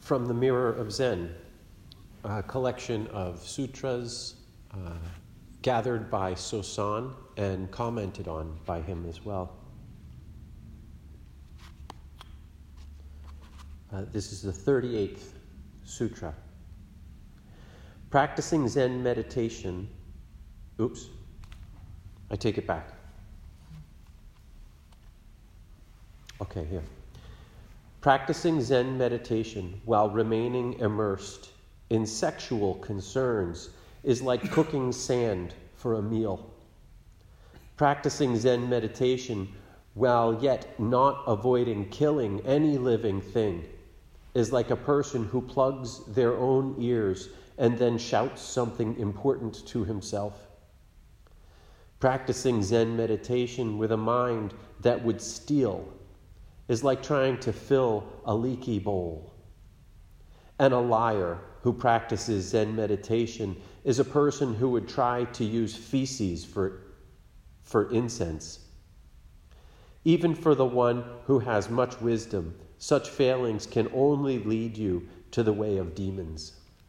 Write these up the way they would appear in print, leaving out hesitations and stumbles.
from the Mirror of Zen, a collection of sutras gathered by Sosan and commented on by him as well. This is the 38th sutra. Practicing Zen meditation. Oops, I take it back. Okay, here. Practicing Zen meditation while remaining immersed in sexual concerns is like cooking sand for a meal. Practicing Zen meditation while yet not avoiding killing any living thing is like a person who plugs their own ears and then shouts something important to himself. Practicing Zen meditation with a mind that would steal is like trying to fill a leaky bowl. And a liar who practices Zen meditation is a person who would try to use feces for incense. Even for the one who has much wisdom, such failings can only lead you to the way of demons.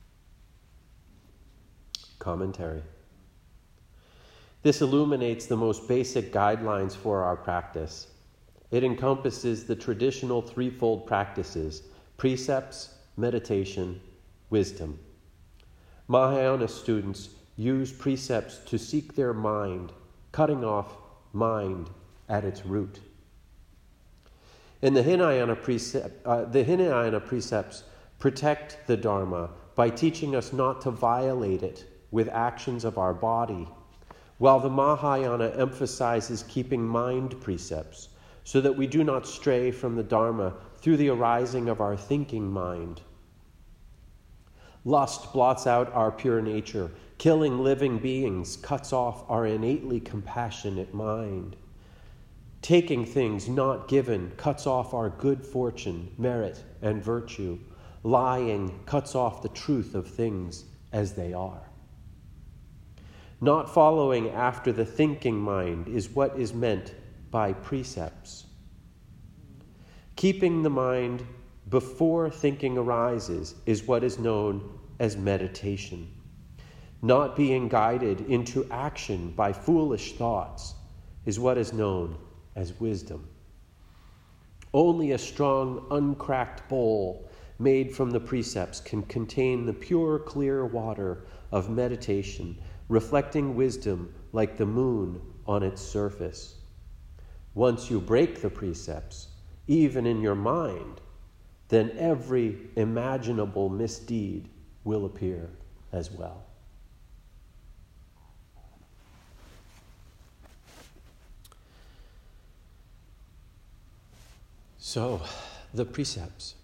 Commentary. This illuminates the most basic guidelines for our practice. It encompasses the traditional threefold practices: precepts, meditation, wisdom. Mahayana students use precepts to seek their mind, cutting off mind at its root. In the Hinayana precepts protect the Dharma by teaching us not to violate it with actions of our body, while the Mahayana emphasizes keeping mind precepts so that we do not stray from the Dharma through the arising of our thinking mind. Lust blots out our pure nature. Killing living beings cuts off our innately compassionate mind. Taking things not given cuts off our good fortune, merit, and virtue. Lying cuts off the truth of things as they are. Not following after the thinking mind is what is meant by precepts. Keeping the mind before thinking arises is what is known as meditation. Not being guided into action by foolish thoughts is what is known as wisdom. Only a strong, uncracked bowl made from the precepts can contain the pure, clear water of meditation, reflecting wisdom like the moon on its surface. Once you break the precepts, even in your mind, then every imaginable misdeed will appear as well. So, the precepts.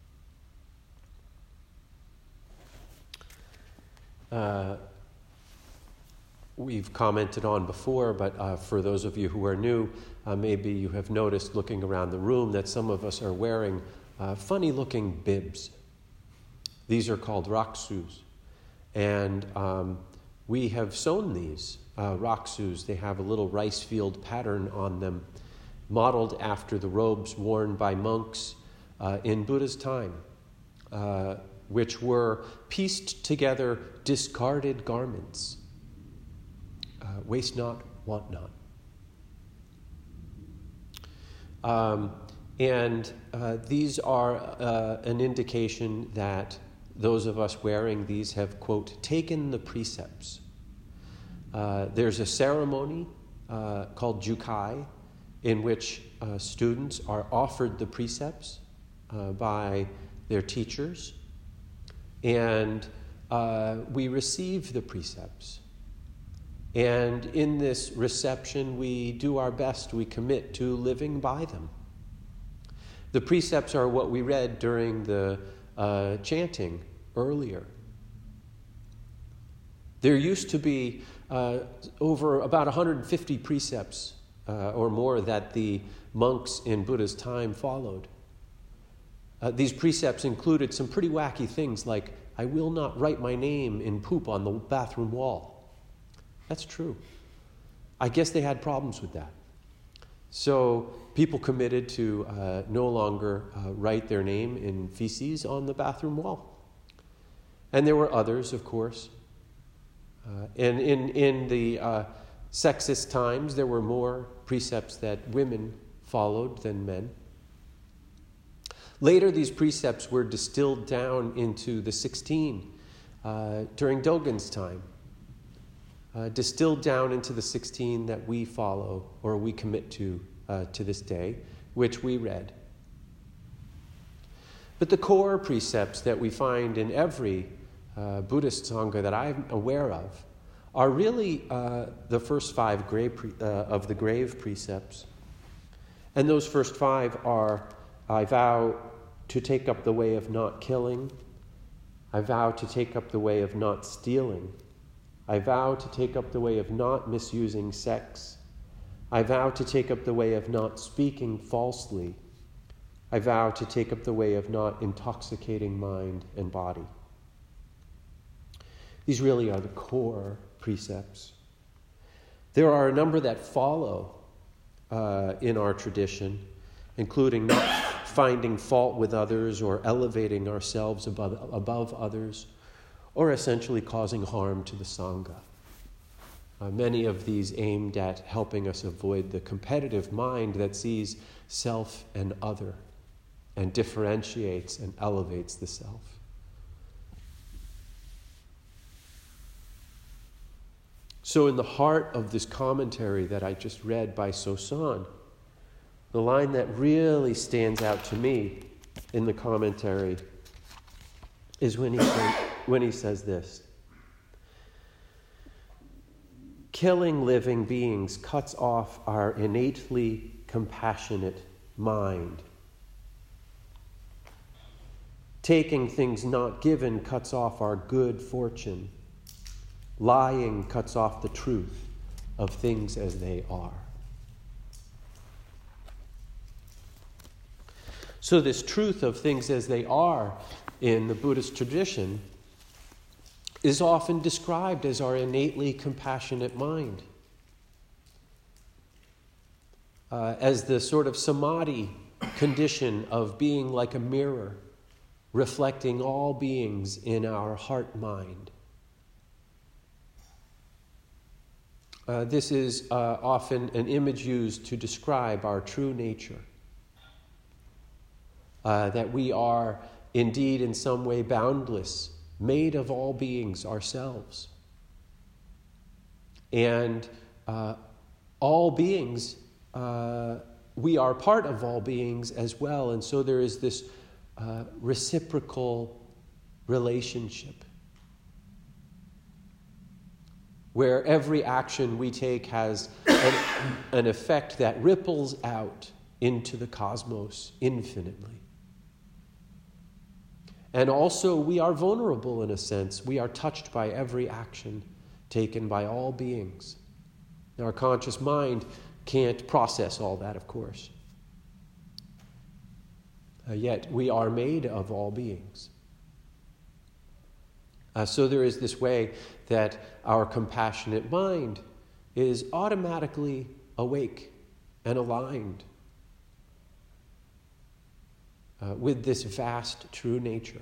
We've commented on before, but for those of you who are new, maybe you have noticed looking around the room that some of us are wearing funny-looking bibs. These are called raksus. And we have sewn these raksus. They have a little rice field pattern on them, modeled after the robes worn by monks in Buddha's time, which were pieced together discarded garments. Waste not, want not. And these are an indication that those of us wearing these have, quote, taken the precepts. There's a ceremony called jukai in which students are offered the precepts by their teachers, and we receive the precepts. And in this reception, we do our best, we commit to living by them. The precepts are what we read during the chanting earlier. There used to be over about 150 precepts or more that the monks in Buddha's time followed. These precepts included some pretty wacky things like, I will not write my name in poop on the bathroom wall. That's true. I guess they had problems with that. So people committed to no longer write their name in feces on the bathroom wall. And there were others, of course. And in the sexist times, there were more precepts that women followed than men. Later, these precepts were distilled down into the 16 during Dogen's time. Distilled down into the 16 that we follow or we commit to this day, which we read. But the core precepts that we find in every Buddhist Sangha that I'm aware of are really the first 5 of the grave precepts. And those first 5 are, I vow to take up the way of not killing. I vow to take up the way of not stealing. I vow to take up the way of not misusing sex. I vow to take up the way of not speaking falsely. I vow to take up the way of not intoxicating mind and body. These really are the core precepts. There are a number that follow in our tradition, including not finding fault with others or elevating ourselves above others, or essentially causing harm to the Sangha. Many of these aimed at helping us avoid the competitive mind that sees self and other and differentiates and elevates the self. So in the heart of this commentary that I just read by Sosan, the line that really stands out to me in the commentary is when he says this: killing living beings cuts off our innately compassionate mind. Taking things not given cuts off our good fortune. Lying cuts off the truth of things as they are. So this truth of things as they are in the Buddhist tradition is often described as our innately compassionate mind, as the sort of samadhi condition of being like a mirror, reflecting all beings in our heart-mind. This is often an image used to describe our true nature, that we are indeed in some way boundless, made of all beings ourselves. And all beings, we are part of all beings as well. And so there is this reciprocal relationship where every action we take has an effect that ripples out into the cosmos infinitely. And also we are vulnerable in a sense. We are touched by every action taken by all beings. Now, our conscious mind can't process all that, of course. Yet we are made of all beings. So there is this way that our compassionate mind is automatically awake and aligned with this vast true nature.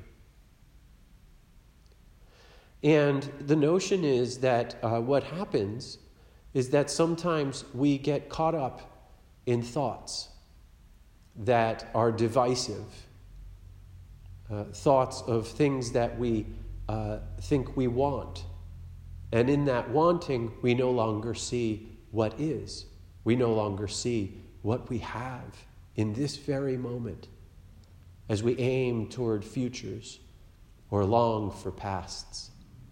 And the notion is that what happens is that sometimes we get caught up in thoughts that are divisive, thoughts of things that we think we want. And in that wanting, we no longer see what is. We no longer see what we have in this very moment as we aim toward futures or long for pasts.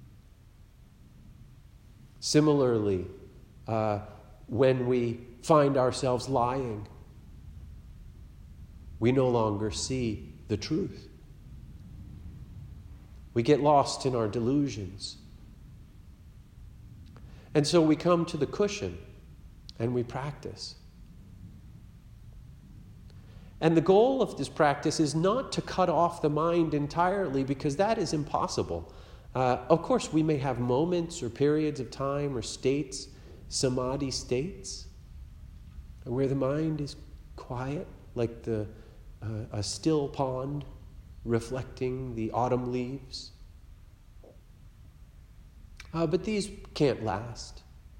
Similarly, when we find ourselves lying, we no longer see the truth. We get lost in our delusions. And so we come to the cushion and we practice. And the goal of this practice is not to cut off the mind entirely, because that is impossible. Of course, we may have moments or periods of time or states, samadhi states, where the mind is quiet, like a still pond reflecting the autumn leaves. But these can't last.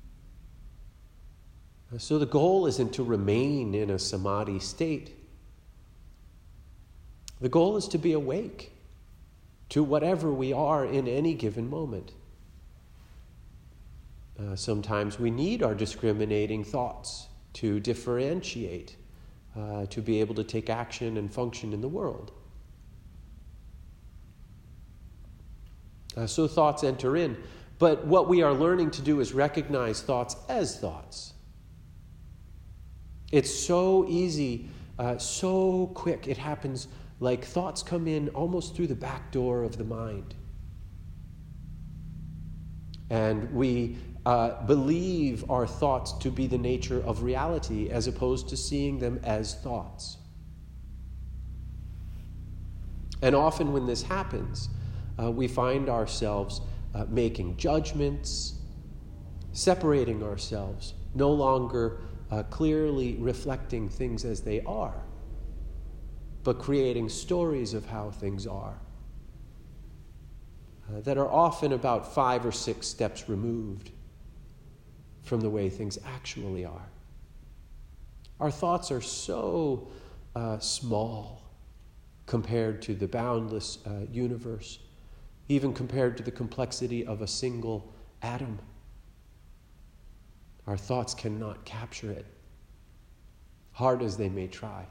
So the goal isn't to remain in a samadhi state. The goal is to be awake to whatever we are in any given moment. Sometimes we need our discriminating thoughts to differentiate, to be able to take action and function in the world. So thoughts enter in. But what we are learning to do is recognize thoughts as thoughts. It's so easy, so quick. It happens like thoughts come in almost through the back door of the mind. And we believe our thoughts to be the nature of reality as opposed to seeing them as thoughts. And often when this happens, we find ourselves making judgments, separating ourselves, no longer clearly reflecting things as they are, but creating stories of how things are that are often about 5 or 6 steps removed from the way things actually are. Our thoughts are so small compared to the boundless universe, even compared to the complexity of a single atom. Our thoughts cannot capture it, hard as they may try.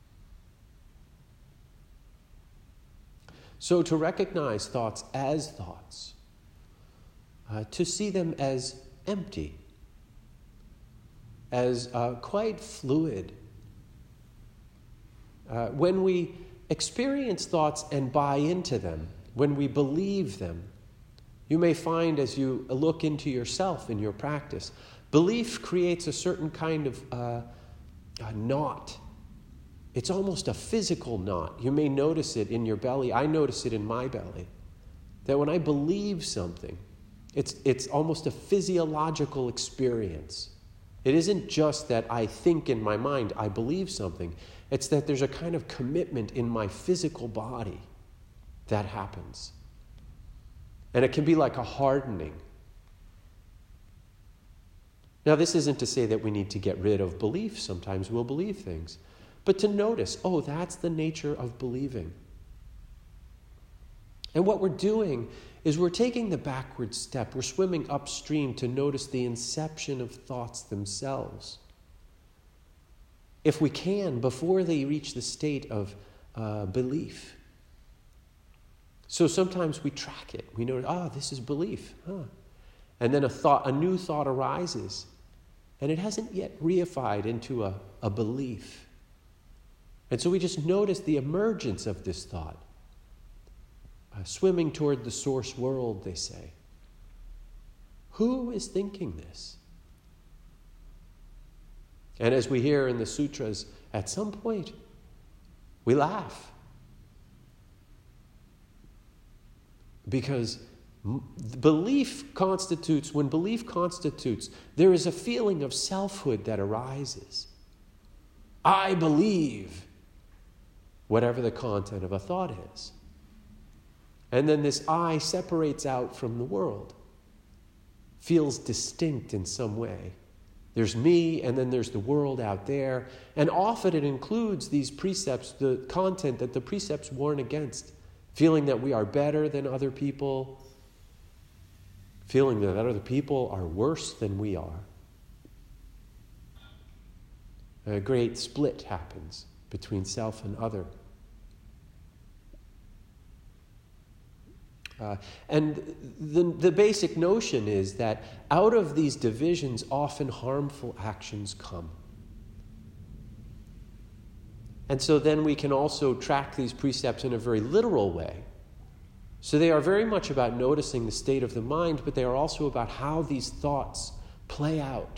So to recognize thoughts as thoughts, to see them as empty, as quite fluid. When we experience thoughts and buy into them, when we believe them, you may find as you look into yourself in your practice, belief creates a certain kind of knot. It's almost a physical knot. You may notice it in your belly. I notice it in my belly. That when I believe something, it's almost a physiological experience. It isn't just that I think in my mind, I believe something. It's that there's a kind of commitment in my physical body that happens. And it can be like a hardening. Now, this isn't to say that we need to get rid of belief. Sometimes we'll believe things. But to notice, oh, that's the nature of believing. And what we're doing is we're taking the backward step. We're swimming upstream to notice the inception of thoughts themselves. If we can, before they reach the state of belief. So sometimes we track it. We know, this is belief. And then a new thought arises. And it hasn't yet reified into a belief. And so we just notice the emergence of this thought. Swimming toward the source world, they say. Who is thinking this? And as we hear in the sutras, at some point, we laugh. Because when belief constitutes, there is a feeling of selfhood that arises. I believe whatever the content of a thought is. And then this I separates out from the world, feels distinct in some way. There's me, and then there's the world out there. And often it includes these precepts, the content that the precepts warn against. Feeling that we are better than other people. Feeling that other people are worse than we are. A great split happens between self and other. And the basic notion is that out of these divisions, often harmful actions come. And so then we can also track these precepts in a very literal way. So they are very much about noticing the state of the mind, but they are also about how these thoughts play out.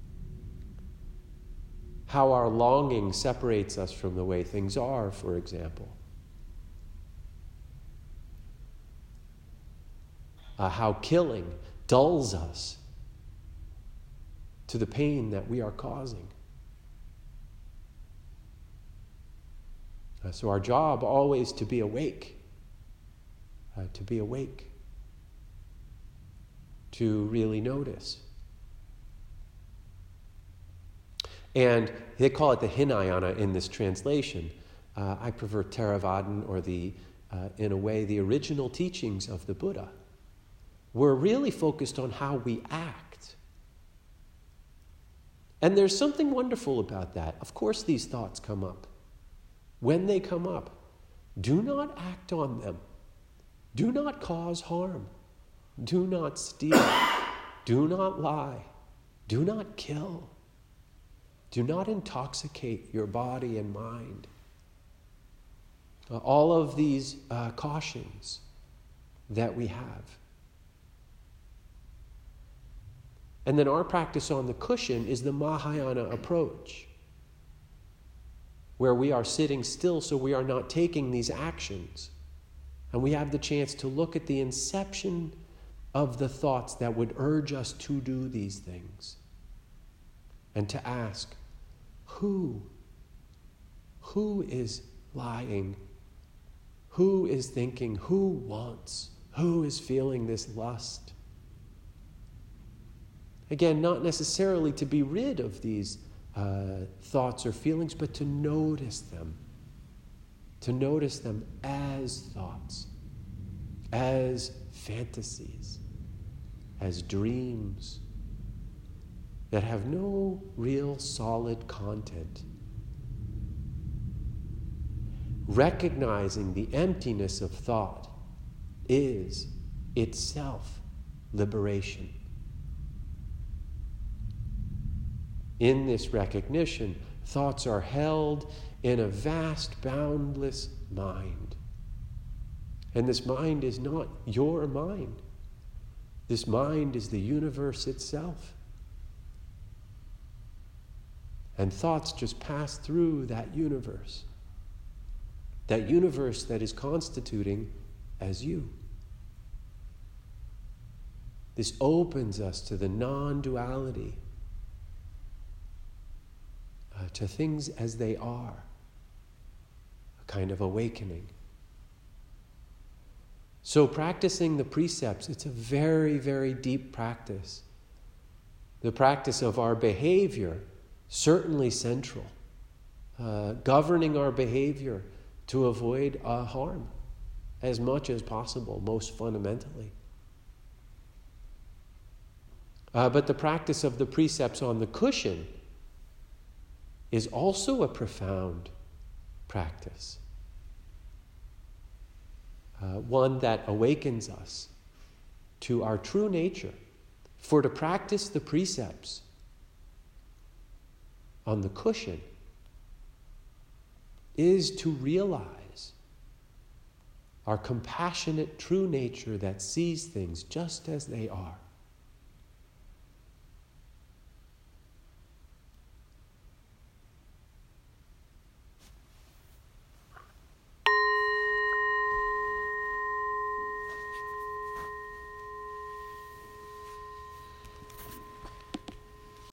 How our longing separates us from the way things are, for example. How killing dulls us to the pain that we are causing. So our job always to be awake, to really notice. And they call it the Hinayana in this translation. I prefer Theravadan, or in a way, the original teachings of the Buddha. We're really focused on how we act. And there's something wonderful about that. Of course, these thoughts come up. When they come up, do not act on them. Do not cause harm. Do not steal. Do not lie. Do not kill. Do not intoxicate your body and mind. All of these cautions that we have. And then our practice on the cushion is the Mahayana approach, where we are sitting still so we are not taking these actions. And we have the chance to look at the inception of the thoughts that would urge us to do these things. And to ask, who is lying? Who is thinking? Who wants? Who is feeling this lust? Again, not necessarily to be rid of these thoughts or feelings, but to notice them. To notice them as thoughts, as fantasies, as dreams that have no real solid content. Recognizing the emptiness of thought is itself liberation. In this recognition, thoughts are held in a vast, boundless mind. And this mind is not your mind. This mind is the universe itself. And thoughts just pass through that universe that is constituting as you. This opens us to the non-duality, to things as they are, a kind of awakening. So practicing the precepts, it's a very, very deep practice. The practice of our behavior, certainly central. Governing our behavior to avoid harm as much as possible, most fundamentally. But the practice of the precepts on the cushion is also a profound practice. One that awakens us to our true nature. For to practice the precepts on the cushion is to realize our compassionate true nature that sees things just as they are.